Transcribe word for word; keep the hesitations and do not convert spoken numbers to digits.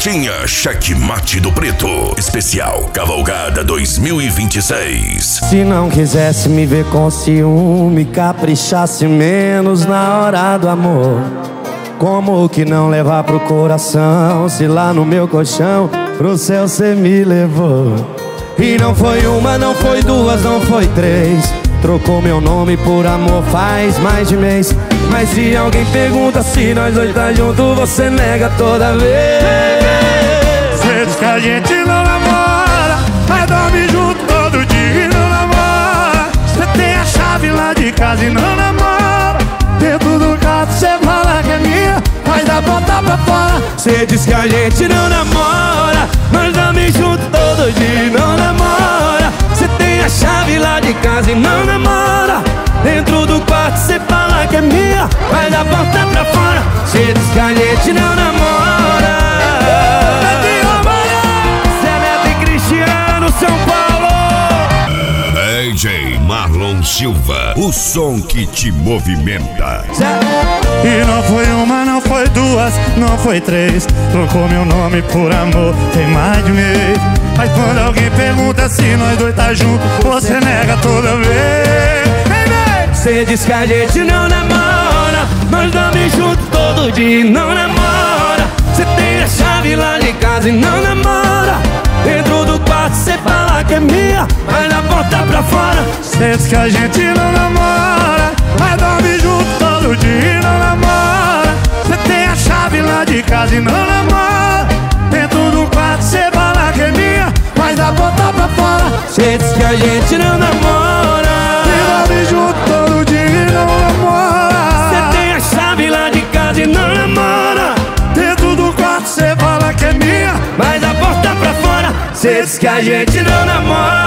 Marchinha Checkmate do Preto. Especial Cavalgada dois mil e vinte e seis. Se não quisesse me ver com ciúme, caprichasse menos na hora do amor. Como que não levar pro coração, se lá no meu colchão pro céu cê me levou? E não foi uma, não foi duas, não foi três. Trocou meu nome por amor faz mais de mês. Mas se alguém pergunta se nós dois tá junto, você nega toda vez. Cê diz que a gente não namora, mas dorme junto todo dia e não namora. Cê tem a chave lá de casa e não namora. Dentro do quarto cê fala que é minha, mas da porta pra fora. Cê diz que a gente não namora, mas dorme junto todo dia e não namora. Cê tem a chave lá de casa e não namora. Dentro do quarto cê fala que é minha, mas da porta pra fora. Cê diz que a gente não namora. Cê é Neto e Cristiano, São Paulo. D J Marlon Silva, o som que te movimenta. E não foi uma, não foi duas, não foi três. Trocou meu nome por amor, tem mais de mês. Mas quando alguém pergunta se nós dois tá junto, você nega toda vez. Cê diz que a gente não namora, nós dorme junto todo dia e não namora. Cê tem a chave lá de casa e não namora. Dentro do quarto cê fala que é minha, mas na porta pra fora. Cê diz que a gente não namora, mas dorme junto todo dia e não namora. Cê tem a chave lá de casa e não namora. Dentro do quarto cê fala que é minha, mas da porta pra fora. Cê diz que a gente não namora, e dorme junto todo dia e não namora. cê tem a chave lá de casa e não namora. Dentro do quarto cê fala que é minha, mas da porta pra fora. Cê diz que a gente não namora.